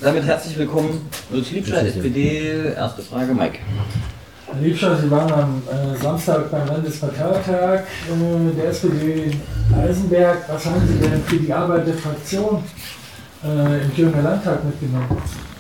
Damit herzlich willkommen, Lutz Liebscher, SPD. Erste Frage, Mike. Herr Liebscher, Sie waren am Samstag beim Landesparteitag der SPD Eisenberg. Was haben Sie denn für die Arbeit der Fraktion im Thüringer Landtag mitgenommen?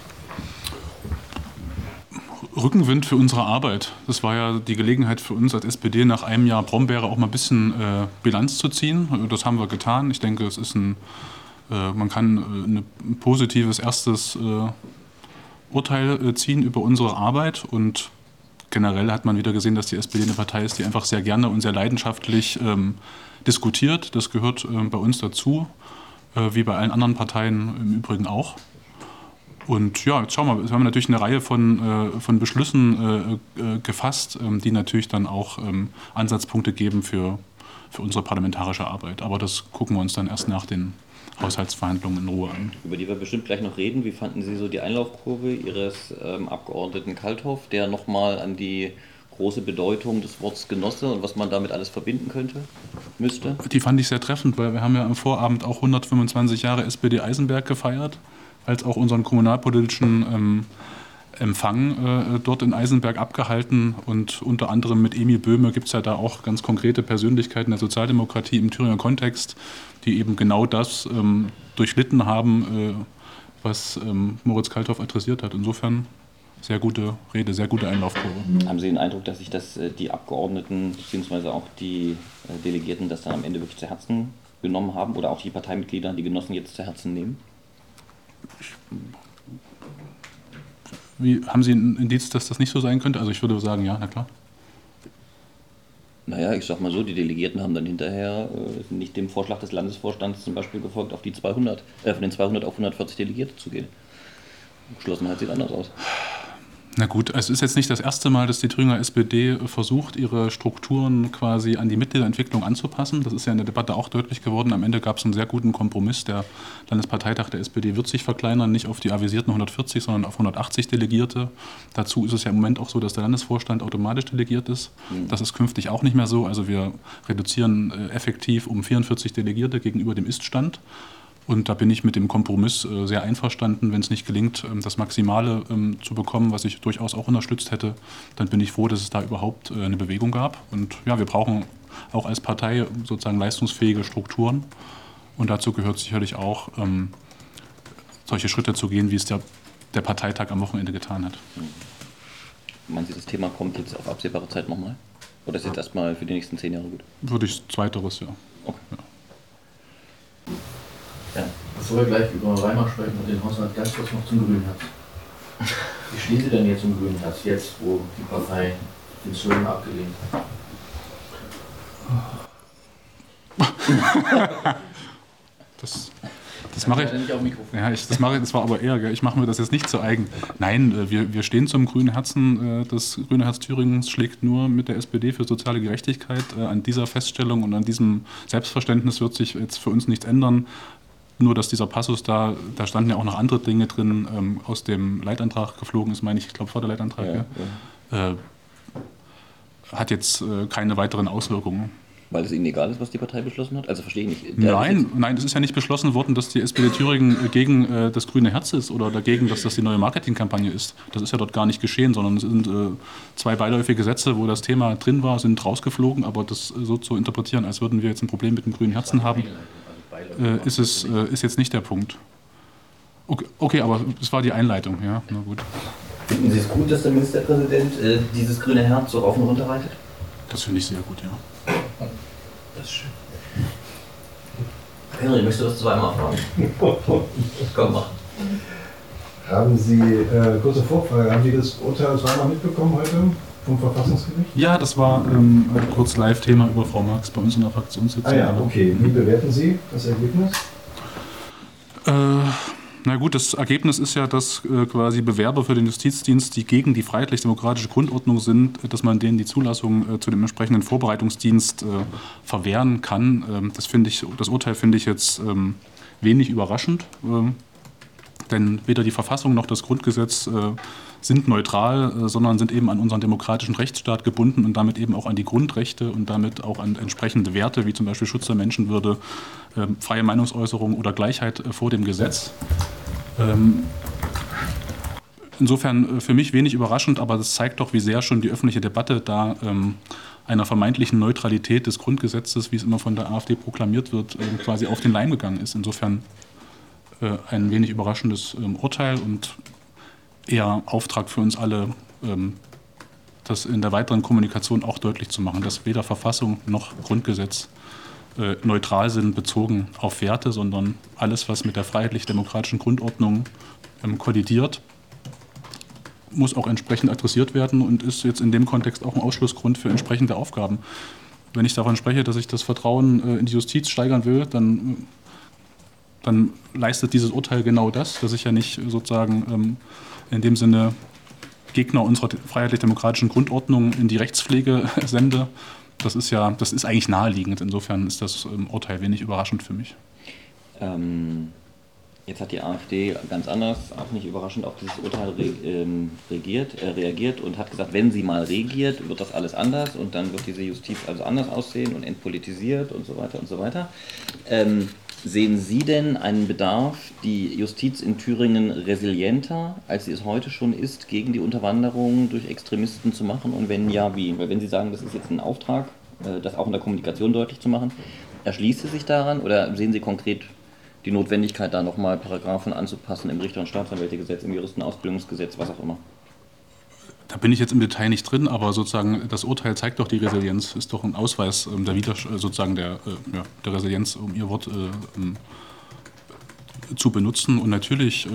Rückenwind für unsere Arbeit. Das war ja die Gelegenheit für uns als SPD nach einem Jahr Brombeere auch mal ein bisschen Bilanz zu ziehen. Das haben wir getan. Ich denke, es ist man kann ein positives erstes Urteil ziehen über unsere Arbeit, und generell hat man wieder gesehen, dass die SPD eine Partei ist, die einfach sehr gerne und sehr leidenschaftlich diskutiert. Das gehört bei uns dazu, wie bei allen anderen Parteien im Übrigen auch. Und ja, jetzt schauen wir, wir haben natürlich eine Reihe von Beschlüssen gefasst, die natürlich dann auch Ansatzpunkte geben für unsere parlamentarische Arbeit. Aber das gucken wir uns dann erst nach den Haushaltsverhandlungen in Ruhe an. Über die wir bestimmt gleich noch reden. Wie fanden Sie so die Einlaufkurve Ihres Abgeordneten Kalthoff, der nochmal an die große Bedeutung des Wortes Genosse und was man damit alles verbinden müsste? Die fand ich sehr treffend, weil wir haben ja am Vorabend auch 125 Jahre SPD Eisenberg gefeiert, als auch unseren kommunalpolitischen Empfang dort in Eisenberg abgehalten, und unter anderem mit Emil Böhme gibt es ja da auch ganz konkrete Persönlichkeiten der Sozialdemokratie im Thüringer Kontext, die eben genau das durchlitten haben, was Moritz Kalthoff adressiert hat. Insofern sehr gute Rede, sehr gute Einlaufkurve. Haben Sie den Eindruck, dass sich das die Abgeordneten bzw. auch die Delegierten das dann am Ende wirklich zu Herzen genommen haben, oder auch die Parteimitglieder, die Genossen jetzt zu Herzen nehmen? Haben Sie ein Indiz, dass das nicht so sein könnte? Also ich würde sagen, ja, na klar. Naja, ich sag mal so, die Delegierten haben dann hinterher nicht dem Vorschlag des Landesvorstands zum Beispiel gefolgt, auf die 200, von den 200 auf 140 Delegierte zu gehen. Geschlossenheit sieht anders aus. Na gut, es ist jetzt nicht das erste Mal, dass die Thüringer SPD versucht, ihre Strukturen quasi an die Mitgliederentwicklung anzupassen. Das ist ja in der Debatte auch deutlich geworden. Am Ende gab es einen sehr guten Kompromiss. Der Landesparteitag der SPD wird sich verkleinern, nicht auf die avisierten 140, sondern auf 180 Delegierte. Dazu ist es ja im Moment auch so, dass der Landesvorstand automatisch delegiert ist. Das ist künftig auch nicht mehr so. Also wir reduzieren effektiv um 44 Delegierte gegenüber dem Ist-Stand. Und da bin ich mit dem Kompromiss sehr einverstanden. Wenn es nicht gelingt, das Maximale zu bekommen, was ich durchaus auch unterstützt hätte, dann bin ich froh, dass es da überhaupt eine Bewegung gab. Und ja, wir brauchen auch als Partei sozusagen leistungsfähige Strukturen. Und dazu gehört sicherlich auch, solche Schritte zu gehen, wie es der Parteitag am Wochenende getan hat. Meinen Sie, das Thema kommt jetzt auf absehbare Zeit nochmal? Oder ist jetzt erstmal für die nächsten 10 Jahre gut? Würde ich zweiteres, ja. Okay. Ja. Ja, bevor wir gleich über Weimar sprechen und den Haushalt, ganz kurz noch zum Grünen Herz. Wie stehen Sie denn jetzt zum Grünen Herz, jetzt wo die Partei den Slogan abgelehnt hat? Das mache ich. Ja, das war aber eher, ich mache mir das jetzt nicht zu eigen. Nein, wir stehen zum grünen Herzen. Das grüne Herz Thüringens schlägt nur mit der SPD für soziale Gerechtigkeit. An dieser Feststellung und an diesem Selbstverständnis wird sich jetzt für uns nichts ändern. Nur, dass dieser Passus da standen ja auch noch andere Dinge drin, aus dem Leitantrag geflogen ist, meine ich glaube, vor der Leitantrag, hat jetzt keine weiteren Auswirkungen. Weil es Ihnen egal ist, was die Partei beschlossen hat? Also verstehe ich nicht. Nein, es ist ja nicht beschlossen worden, dass die SPD Thüringen gegen das grüne Herz ist oder dagegen, dass das die neue Marketingkampagne ist. Das ist ja dort gar nicht geschehen, sondern es sind 2 beiläufige Sätze, wo das Thema drin war, sind rausgeflogen. Aber das so zu interpretieren, als würden wir jetzt ein Problem mit dem grünen Herzen haben, ist jetzt nicht der Punkt. Okay, aber es war die Einleitung, ja, na gut. Finden Sie es gut, dass der Ministerpräsident dieses grüne Herz so rauf und runter reitet? Das finde ich sehr gut, ja. Das ist schön. Henry, möchtest du das zweimal fragen? Komm, mach. Haben Sie, kurze Vorfrage, haben Sie das Urteil zweimal mitbekommen heute vom Verfassungsgericht? Ja, das war kurz Live-Thema über Frau Marx bei uns in der Fraktionssitzung. Ah ja, okay. Wie bewerten Sie das Ergebnis? Na gut, das Ergebnis ist ja, dass quasi Bewerber für den Justizdienst, die gegen die freiheitlich-demokratische Grundordnung sind, dass man denen die Zulassung zu dem entsprechenden Vorbereitungsdienst verwehren kann. Das Urteil finde ich jetzt wenig überraschend, denn weder die Verfassung noch das Grundgesetz sind neutral, sondern sind eben an unseren demokratischen Rechtsstaat gebunden und damit eben auch an die Grundrechte und damit auch an entsprechende Werte, wie zum Beispiel Schutz der Menschenwürde, freie Meinungsäußerung oder Gleichheit vor dem Gesetz. insofern für mich wenig überraschend, aber das zeigt doch, wie sehr schon die öffentliche Debatte da einer vermeintlichen Neutralität des Grundgesetzes, wie es immer von der AfD proklamiert wird, quasi auf den Leim gegangen ist. Insofern ein wenig überraschendes Urteil und eher Auftrag für uns alle, das in der weiteren Kommunikation auch deutlich zu machen, dass weder Verfassung noch Grundgesetz neutral sind, bezogen auf Werte, sondern alles, was mit der freiheitlich-demokratischen Grundordnung kollidiert, muss auch entsprechend adressiert werden und ist jetzt in dem Kontext auch ein Ausschlussgrund für entsprechende Aufgaben. Wenn ich davon spreche, dass ich das Vertrauen in die Justiz steigern will, dann leistet dieses Urteil genau das, dass ich ja nicht sozusagen in dem Sinne Gegner unserer freiheitlich-demokratischen Grundordnung in die Rechtspflege sende. Das ist eigentlich naheliegend. Insofern ist das Urteil wenig überraschend für mich. Jetzt hat die AfD ganz anders, auch nicht überraschend, auf dieses Urteil reagiert und hat gesagt, wenn sie mal regiert, wird das alles anders und dann wird diese Justiz also anders aussehen und entpolitisiert und so weiter und so weiter. Sehen Sie denn einen Bedarf, die Justiz in Thüringen resilienter, als sie es heute schon ist, gegen die Unterwanderung durch Extremisten zu machen? Und wenn ja, wie? Weil wenn Sie sagen, das ist jetzt ein Auftrag, das auch in der Kommunikation deutlich zu machen, erschließt Sie sich daran oder sehen Sie konkret die Notwendigkeit, da nochmal Paragraphen anzupassen im Richter- und Staatsanwältegesetz, im Juristenausbildungsgesetz, was auch immer? Da bin ich jetzt im Detail nicht drin, aber sozusagen das Urteil zeigt doch die Resilienz, ist doch ein Ausweis der Resilienz, um Ihr Wort zu benutzen. Und natürlich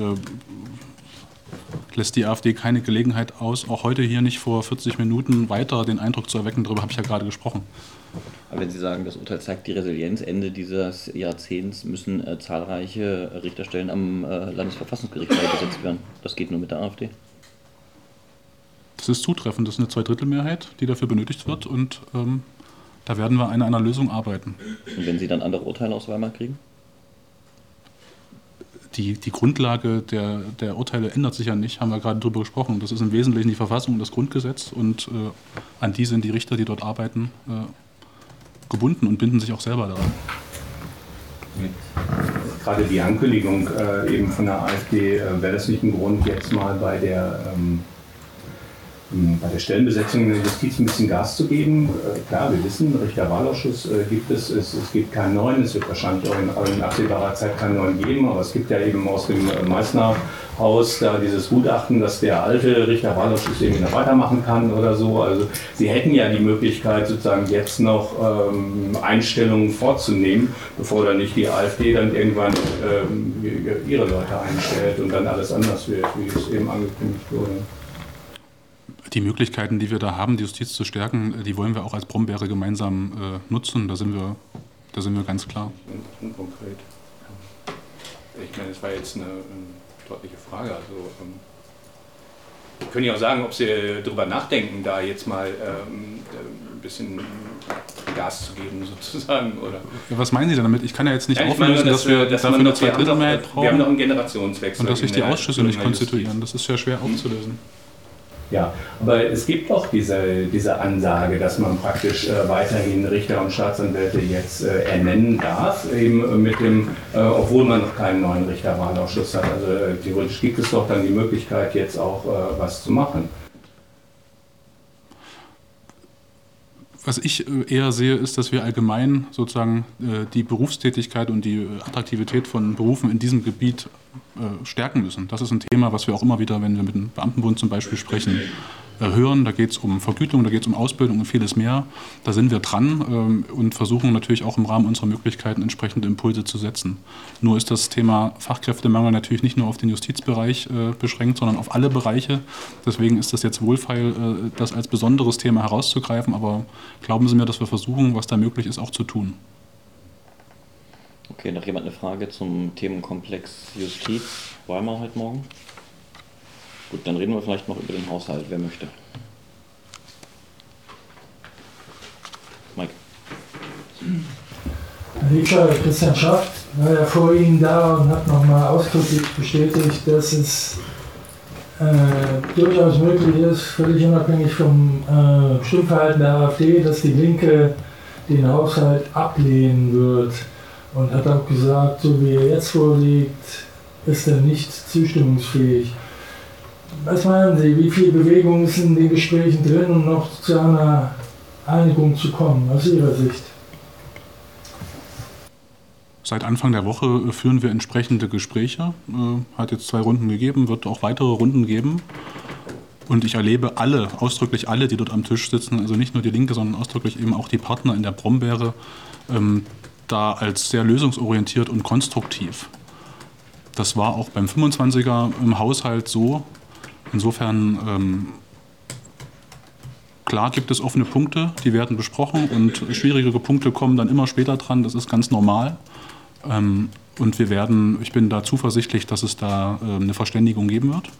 lässt die AfD keine Gelegenheit aus, auch heute hier nicht vor 40 Minuten weiter den Eindruck zu erwecken, darüber habe ich ja gerade gesprochen. Aber wenn Sie sagen, das Urteil zeigt die Resilienz, Ende dieses Jahrzehnts müssen zahlreiche Richterstellen am Landesverfassungsgericht besetzt werden. Das geht nur mit der AfD. Das ist zutreffend, das ist eine Zweidrittelmehrheit, die dafür benötigt wird und da werden wir an einer Lösung arbeiten. Und wenn Sie dann andere Urteile aus Weimar kriegen? Die Grundlage der Urteile ändert sich ja nicht, haben wir gerade darüber gesprochen. Das ist im Wesentlichen die Verfassung und das Grundgesetz und an die sind die Richter, die dort arbeiten, gebunden und binden sich auch selber daran. Gerade die Ankündigung eben von der AfD, wäre das nicht ein Grund, jetzt mal bei der Stellenbesetzung in der Justiz ein bisschen Gas zu geben? Klar, wir wissen, Richterwahlausschuss gibt es gibt keinen neuen, es wird wahrscheinlich auch in absehbarer Zeit keinen neuen geben, aber es gibt ja eben aus dem Meißner Haus da dieses Gutachten, dass der alte Richterwahlausschuss eben wieder weitermachen kann oder so. Also Sie hätten ja die Möglichkeit, sozusagen jetzt noch Einstellungen vorzunehmen, bevor dann nicht die AfD dann irgendwann ihre Leute einstellt und dann alles anders wird, wie es eben angekündigt wurde. Die Möglichkeiten, die wir da haben, die Justiz zu stärken, die wollen wir auch als Brombeere gemeinsam nutzen. Da sind wir ganz klar. Unkonkret. Ich meine, das war jetzt eine deutliche Frage. Also, wir können ja auch sagen, ob Sie darüber nachdenken, da jetzt mal ein bisschen Gas zu geben, sozusagen. Oder? Ja, was meinen Sie denn damit? Ich kann ja jetzt nicht auflösen, dass wir dafür eine Zweidrittelmehrheit brauchen. Wir haben noch einen Generationswechsel. Und dass sich die Ausschüsse nicht konstituieren. Das ist ja schwer aufzulösen. Ja, aber es gibt doch diese Ansage, dass man praktisch weiterhin Richter und Staatsanwälte jetzt ernennen darf, eben mit dem, obwohl man noch keinen neuen Richterwahlausschuss hat. Also theoretisch gibt es doch dann die Möglichkeit, jetzt auch was zu machen. Was ich eher sehe, ist, dass wir allgemein sozusagen die Berufstätigkeit und die Attraktivität von Berufen in diesem Gebiet stärken müssen. Das ist ein Thema, was wir auch immer wieder, wenn wir mit dem Beamtenbund zum Beispiel sprechen, hören. Da geht es um Vergütung, da geht es um Ausbildung und vieles mehr. Da sind wir dran und versuchen natürlich auch im Rahmen unserer Möglichkeiten entsprechende Impulse zu setzen. Nur ist das Thema Fachkräftemangel natürlich nicht nur auf den Justizbereich beschränkt, sondern auf alle Bereiche. Deswegen ist das jetzt wohlfeil, das als besonderes Thema herauszugreifen. Aber glauben Sie mir, dass wir versuchen, was da möglich ist, auch zu tun. Okay, noch jemand eine Frage zum Themenkomplex Justiz Weimar heute Morgen? Gut, dann reden wir vielleicht noch über den Haushalt, wer möchte. Mike. Herr Liebscher, Christian Schaft war ja vor Ihnen da und hat nochmal ausdrücklich bestätigt, dass es durchaus möglich ist, völlig unabhängig vom Stimmverhalten der AfD, dass die Linke den Haushalt ablehnen wird. Und hat auch gesagt, so wie er jetzt vorliegt, ist er nicht zustimmungsfähig. Was meinen Sie, wie viel Bewegung ist in den Gesprächen drin, um noch zu einer Einigung zu kommen, aus Ihrer Sicht? Seit Anfang der Woche führen wir entsprechende Gespräche. Hat jetzt 2 Runden gegeben, wird auch weitere Runden geben. Und ich erlebe ausdrücklich alle, die dort am Tisch sitzen, also nicht nur die Linke, sondern ausdrücklich eben auch die Partner in der Brombeere, da als sehr lösungsorientiert und konstruktiv. Das war auch beim 25er im Haushalt so. Insofern, klar gibt es offene Punkte, die werden besprochen und schwierige Punkte kommen dann immer später dran, das ist ganz normal. Und ich bin da zuversichtlich, dass es da eine Verständigung geben wird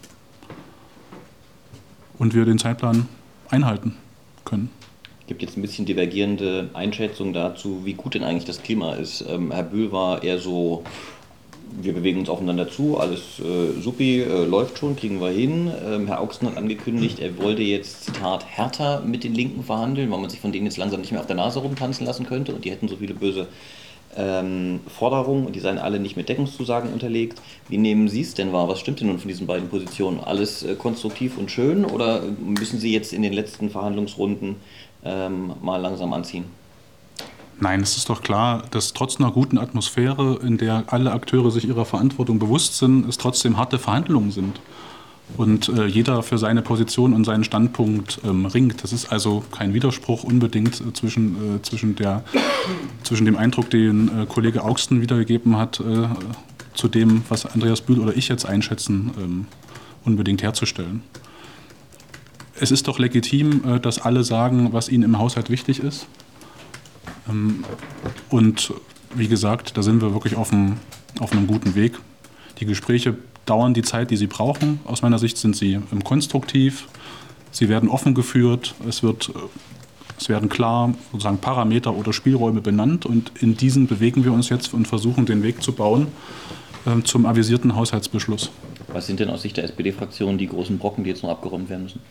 und wir den Zeitplan einhalten können. Es gibt jetzt ein bisschen divergierende Einschätzungen dazu, wie gut denn eigentlich das Klima ist. Herr Bühl war eher so, wir bewegen uns aufeinander zu, alles supi, läuft schon, kriegen wir hin. Herr Augsten hat angekündigt, er wollte jetzt, Zitat, härter mit den Linken verhandeln, weil man sich von denen jetzt langsam nicht mehr auf der Nase rumtanzen lassen könnte und die hätten so viele böse Forderungen und die seien alle nicht mit Deckungszusagen unterlegt. Wie nehmen Sie es denn wahr? Was stimmt denn nun von diesen beiden Positionen? Alles konstruktiv und schön oder müssen Sie jetzt in den letzten Verhandlungsrunden mal langsam anziehen? Nein, es ist doch klar, dass trotz einer guten Atmosphäre, in der alle Akteure sich ihrer Verantwortung bewusst sind, es trotzdem harte Verhandlungen sind. Und jeder für seine Position und seinen Standpunkt ringt. Das ist also kein Widerspruch unbedingt zwischen dem Eindruck, den Kollege Augsten wiedergegeben hat, zu dem, was Andreas Bühl oder ich jetzt einschätzen, unbedingt herzustellen. Es ist doch legitim, dass alle sagen, was ihnen im Haushalt wichtig ist. Und wie gesagt, da sind wir wirklich auf einem guten Weg. Die Gespräche dauern die Zeit, die sie brauchen. Aus meiner Sicht sind sie konstruktiv. Sie werden offen geführt. Es werden klar sozusagen Parameter oder Spielräume benannt. Und in diesen bewegen wir uns jetzt und versuchen, den Weg zu bauen zum avisierten Haushaltsbeschluss. Was sind denn aus Sicht der SPD-Fraktion die großen Brocken, die jetzt noch abgeräumt werden müssen?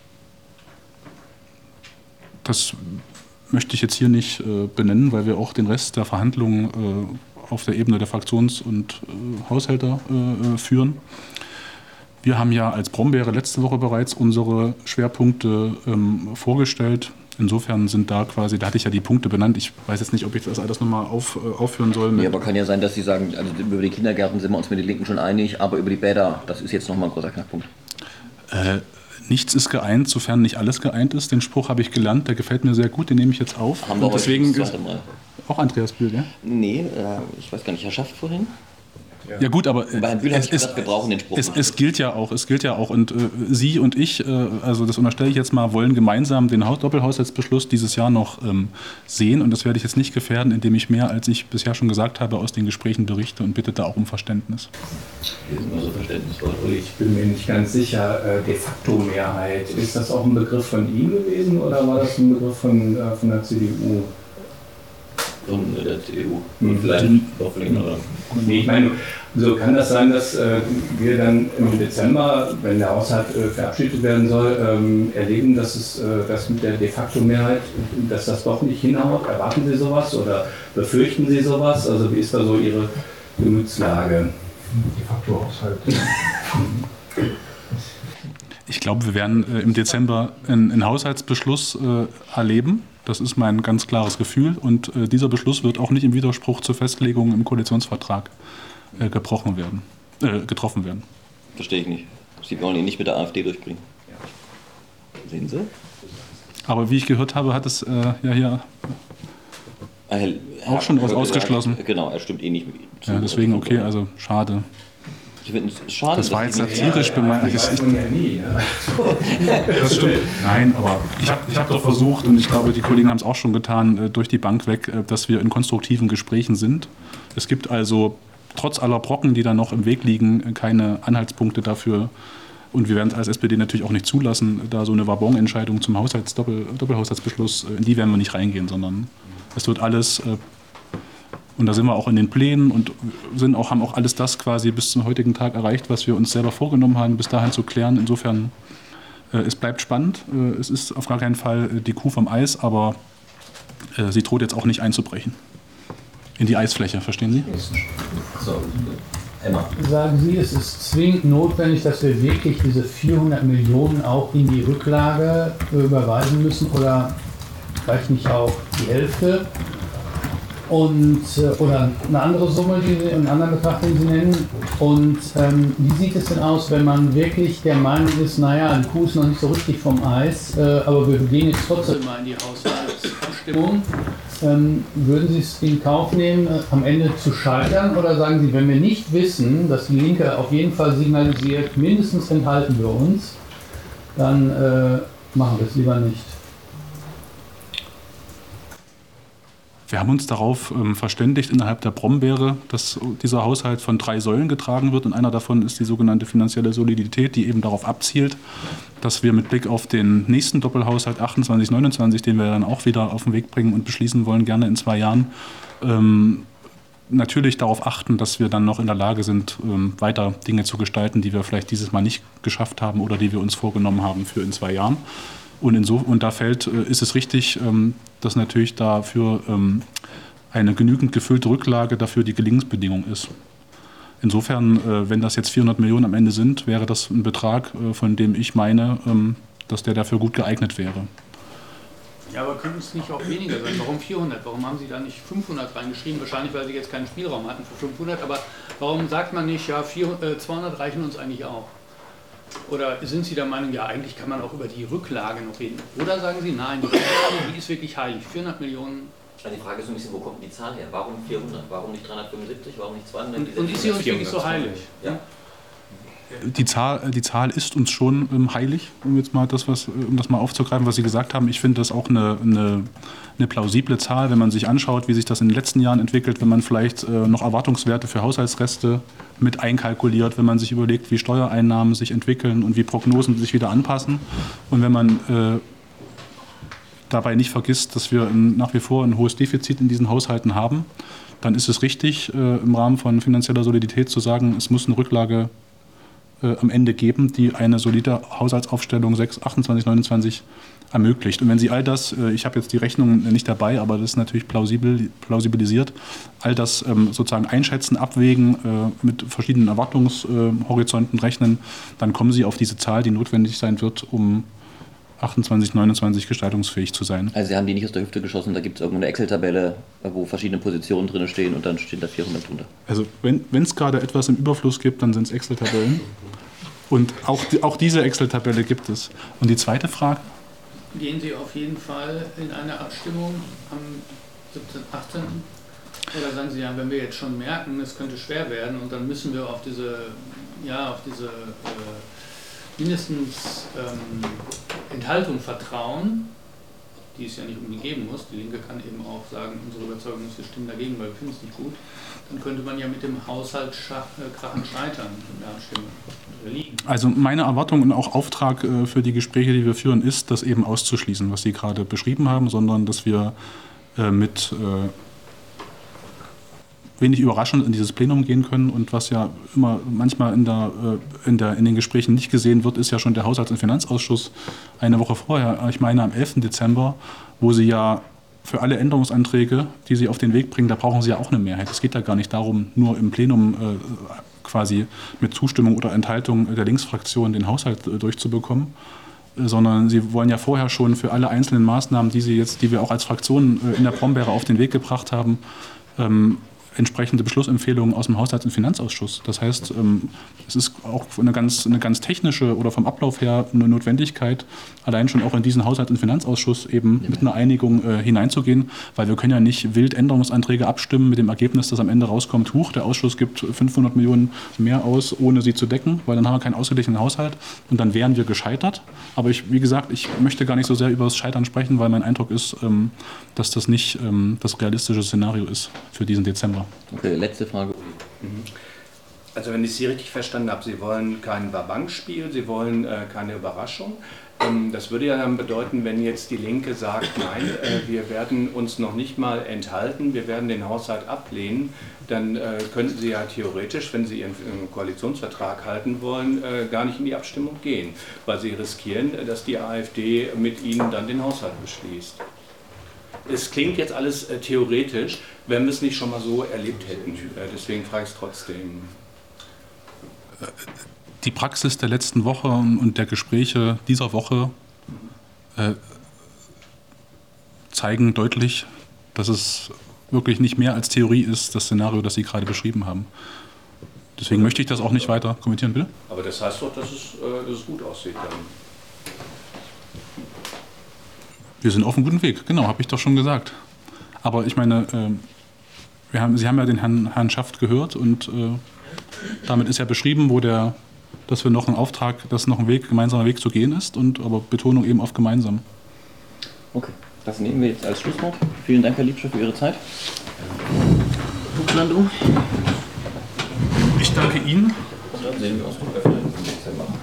Das möchte ich jetzt hier nicht benennen, weil wir auch den Rest der Verhandlungen auf der Ebene der Fraktions- und Haushälter führen. Wir haben ja als Brombeere letzte Woche bereits unsere Schwerpunkte vorgestellt. Insofern sind da quasi, da hatte ich ja die Punkte benannt. Ich weiß jetzt nicht, ob ich das alles nochmal aufführen soll. Nee, aber kann ja sein, dass Sie sagen, also über die Kindergärten sind wir uns mit den Linken schon einig, aber über die Bäder, das ist jetzt nochmal ein großer Knackpunkt. Nichts ist geeint, sofern nicht alles geeint ist. Den Spruch habe ich gelernt, der gefällt mir sehr gut, den nehme ich jetzt auf. Haben wir und deswegen das zweite Mal. Auch Andreas Bühl, ja? Nee, ich weiß gar nicht, Herr Schaft vorhin? Ja gut, aber bei Herrn Bühl habe ich gesagt, wir brauchen den Spruch. Es gilt ja auch und Sie und ich, also das unterstelle ich jetzt mal, wollen gemeinsam den Doppelhaushaltsbeschluss dieses Jahr noch sehen und das werde ich jetzt nicht gefährden, indem ich mehr, als ich bisher schon gesagt habe, aus den Gesprächen berichte und bitte da auch um Verständnis. Wir sind immer so verständnisvoll. Ich bin mir nicht ganz sicher, de facto Mehrheit, ist das auch ein Begriff von Ihnen gewesen oder war das ein Begriff von der CDU? Von der CDU. Vielleicht auch länger. Nee, ich meine, so kann das sein, dass wir dann im Dezember, wenn der Haushalt verabschiedet werden soll, erleben, dass das mit der de facto Mehrheit, dass das doch nicht hinhaut? Erwarten Sie sowas oder befürchten Sie sowas? Also wie ist da so Ihre Gemütslage? De facto Haushalt. Ich glaube, wir werden im Dezember einen Haushaltsbeschluss erleben. Das ist mein ganz klares Gefühl. Und dieser Beschluss wird auch nicht im Widerspruch zur Festlegung im Koalitionsvertrag getroffen werden. Verstehe ich nicht. Sie wollen ihn nicht mit der AfD durchbringen. Sehen Sie? Aber wie ich gehört habe, hat es ja hier auch schon ausgeschlossen. Genau, er stimmt eh nicht. Ja, deswegen okay, also schade. Ich finde es schade. Das war jetzt satirisch bemerkt. Das stimmt. Nein, aber ich hab doch versucht, und ich glaube, die Kollegen haben es auch schon getan, durch die Bank weg, dass wir in konstruktiven Gesprächen sind. Es gibt also trotz aller Brocken, die da noch im Weg liegen, keine Anhaltspunkte dafür. Und wir werden es als SPD natürlich auch nicht zulassen, da so eine Wabon-Entscheidung zum Doppelhaushaltsbeschluss, in die werden wir nicht reingehen, sondern es wird alles, und da sind wir auch in den Plänen und haben auch alles das quasi bis zum heutigen Tag erreicht, was wir uns selber vorgenommen haben, bis dahin zu klären. Insofern, es bleibt spannend. Es ist auf gar keinen Fall die Kuh vom Eis, aber sie droht jetzt auch nicht einzubrechen. In die Eisfläche, verstehen Sie? So. Emma. Sagen Sie, es ist zwingend notwendig, dass wir wirklich diese 400 Millionen auch in die Rücklage überweisen müssen oder reicht nicht auch die Hälfte? Und, oder eine andere Summe, einen anderen Betrag, den Sie nennen. Und wie sieht es denn aus, wenn man wirklich der Meinung ist, naja, die Kuh ist noch nicht so richtig vom Eis, aber wir gehen jetzt trotzdem mal in die Haushaltsabstimmung. Würden Sie es in Kauf nehmen, am Ende zu scheitern? Oder sagen Sie, wenn wir nicht wissen, dass die Linke auf jeden Fall signalisiert, mindestens enthalten wir uns, dann machen wir es lieber nicht? Wir haben uns darauf verständigt innerhalb der Brombeere, dass dieser Haushalt von 3 Säulen getragen wird und einer davon ist die sogenannte finanzielle Solidität, die eben darauf abzielt, dass wir mit Blick auf den nächsten Doppelhaushalt 28, 29, den wir dann auch wieder auf den Weg bringen und beschließen wollen, gerne in 2 Jahren, natürlich darauf achten, dass wir dann noch in der Lage sind, weiter Dinge zu gestalten, die wir vielleicht dieses Mal nicht geschafft haben oder die wir uns vorgenommen haben für in 2 Jahren. Und da ist es richtig, dass natürlich dafür eine genügend gefüllte Rücklage dafür die Gelingensbedingung ist. Insofern, wenn das jetzt 400 Millionen am Ende sind, wäre das ein Betrag, von dem ich meine, dass der dafür gut geeignet wäre. Ja, aber können es nicht auch weniger sein? Warum 400? Warum haben Sie da nicht 500 reingeschrieben? Wahrscheinlich, weil Sie jetzt keinen Spielraum hatten für 500. Aber warum sagt man nicht, ja, 200 reichen uns eigentlich auch? Oder sind Sie der Meinung, ja, eigentlich kann man auch über die Rücklage noch reden? Oder sagen Sie, nein, die Rücklage, die ist wirklich heilig. 400 Millionen. Also die Frage ist so ein bisschen, wo kommt die Zahl her? Warum 400? Warum nicht 375? Warum nicht 200? Und ist sie uns wirklich so heilig? Ja. Die Zahl ist uns schon heilig, um jetzt mal um das mal aufzugreifen, was Sie gesagt haben. Ich finde das auch eine plausible Zahl, wenn man sich anschaut, wie sich das in den letzten Jahren entwickelt, wenn man vielleicht noch Erwartungswerte für Haushaltsreste mit einkalkuliert, wenn man sich überlegt, wie Steuereinnahmen sich entwickeln und wie Prognosen sich wieder anpassen. Und wenn man dabei nicht vergisst, dass wir nach wie vor ein hohes Defizit in diesen Haushalten haben, dann ist es richtig, im Rahmen von finanzieller Solidität zu sagen, es muss eine Rücklage am Ende geben, die eine solide Haushaltsaufstellung 28, 29 ermöglicht. Und wenn Sie all das, ich habe jetzt die Rechnung nicht dabei, aber das ist natürlich plausibilisiert, all das sozusagen einschätzen, abwägen, mit verschiedenen Erwartungshorizonten rechnen, dann kommen Sie auf diese Zahl, die notwendig sein wird, um 28, 29 gestaltungsfähig zu sein. Also Sie haben die nicht aus der Hüfte geschossen, da gibt es irgendeine Excel-Tabelle, wo verschiedene Positionen drin stehen und dann stehen da 400 drunter. Also wenn es gerade etwas im Überfluss gibt, dann sind es Excel-Tabellen. Und auch diese Excel-Tabelle gibt es. Und die zweite Frage? Gehen Sie auf jeden Fall in eine Abstimmung am 17., 18.? Oder sagen Sie, ja, wenn wir jetzt schon merken, es könnte schwer werden und dann müssen wir auf diese mindestens Enthaltung vertrauen, die es ja nicht unbedingt geben muss. Die Linke kann eben auch sagen, unsere Überzeugung ist, wir stimmen dagegen, weil wir finden es nicht gut. Dann könnte man ja mit dem Haushalt krachen scheitern in der Abstimmung. Also meine Erwartung und auch Auftrag für die Gespräche, die wir führen, ist, das eben auszuschließen, was Sie gerade beschrieben haben, sondern dass wir mit wenig überraschend in dieses Plenum gehen können und was ja immer manchmal in den Gesprächen nicht gesehen wird, ist ja schon der Haushalts- und Finanzausschuss eine Woche vorher, ich meine am 11. Dezember, wo Sie ja für alle Änderungsanträge, die Sie auf den Weg bringen, da brauchen Sie ja auch eine Mehrheit. Es geht ja gar nicht darum, nur im Plenum quasi mit Zustimmung oder Enthaltung der Linksfraktion den Haushalt durchzubekommen, sondern Sie wollen ja vorher schon für alle einzelnen Maßnahmen, die wir auch als Fraktion in der Brombeere auf den Weg gebracht haben, entsprechende Beschlussempfehlungen aus dem Haushalts- und Finanzausschuss. Das heißt, es ist auch eine ganz technische oder vom Ablauf her eine Notwendigkeit, allein schon auch in diesen Haushalts- und Finanzausschuss eben mit einer Einigung hineinzugehen, weil wir können ja nicht wild Änderungsanträge abstimmen mit dem Ergebnis, dass am Ende rauskommt, der Ausschuss gibt 500 Millionen mehr aus, ohne sie zu decken, weil dann haben wir keinen ausgeglichenen Haushalt und dann wären wir gescheitert. Aber wie gesagt, ich möchte gar nicht so sehr über das Scheitern sprechen, weil mein Eindruck ist, dass das nicht das realistische Szenario ist für diesen Dezember. Okay, letzte Frage. Also wenn ich Sie richtig verstanden habe, Sie wollen kein Wabankspiel, Sie wollen keine Überraschung. Das würde ja dann bedeuten, wenn jetzt die Linke sagt, nein, wir werden uns noch nicht mal enthalten, wir werden den Haushalt ablehnen, dann könnten Sie ja theoretisch, wenn Sie Ihren Koalitionsvertrag halten wollen, gar nicht in die Abstimmung gehen, weil Sie riskieren, dass die AfD mit Ihnen dann den Haushalt beschließt. Es klingt jetzt alles theoretisch, wenn wir es nicht schon mal so erlebt hätten. Deswegen frage ich es trotzdem. die Praxis der letzten Woche und der Gespräche dieser Woche zeigen deutlich, dass es wirklich nicht mehr als Theorie ist, das Szenario, das Sie gerade beschrieben haben. Deswegen möchte ich das auch nicht weiter kommentieren, bitte. Aber das heißt doch, dass es gut aussieht dann. Wir sind auf einem guten Weg, genau, habe ich doch schon gesagt. Aber ich meine, Sie haben ja den Herrn Schaft gehört und damit ist ja beschrieben, dass wir noch einen Auftrag, dass noch ein gemeinsamer Weg zu gehen ist, aber Betonung eben auf gemeinsam. Okay, das nehmen wir jetzt als Schlusswort. Vielen Dank, Herr Liebscher, für Ihre Zeit. Buchlandung. Ich danke Ihnen. Dann sehen wir uns im Dezember.